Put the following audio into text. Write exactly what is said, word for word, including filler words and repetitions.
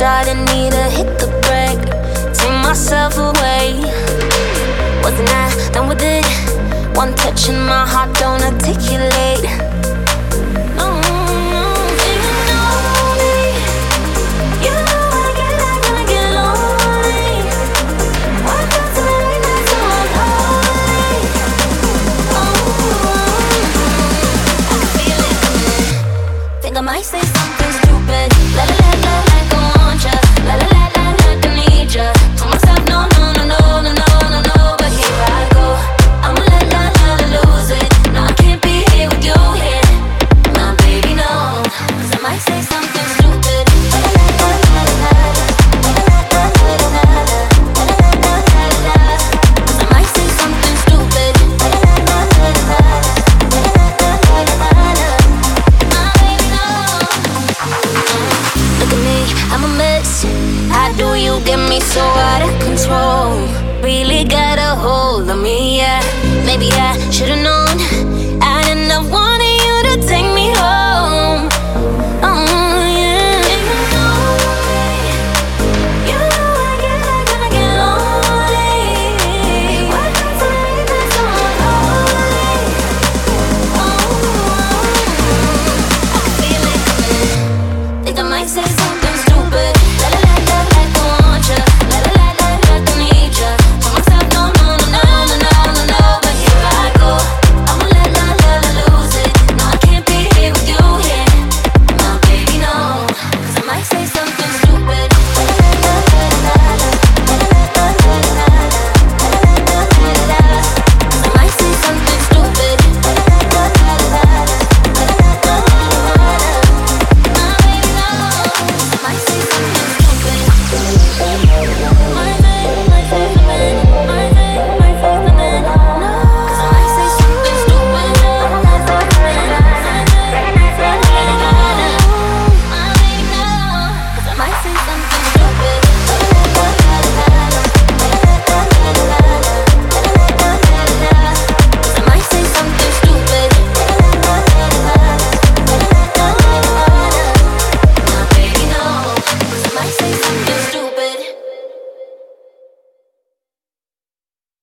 starting, need to hit the brake, take myself away. Wasn't I done with it? One touch and my heart don't articulate. No, no, do you know me? You know I get like when I get lonely. Walk up to me right next to my body. Oh, I can feel it. Think I might say something stupid. La la la la, like I want ya. La la la la, like I need ya. Told myself no, no, no, no, no, no, no, no. But here I go. I'ma let la la la lose it. No, I can't be here with you here. My baby, no. 'Cause I might say something stupid. La la la la la la. La la la la la la. La la la la la la. 'Cause I might say something stupid. La la la la la la. La la la la la la. My baby, no. Look at me, I'm a mess. How do you get me so out of control? Really got a hold of me, yeah. Maybe I should've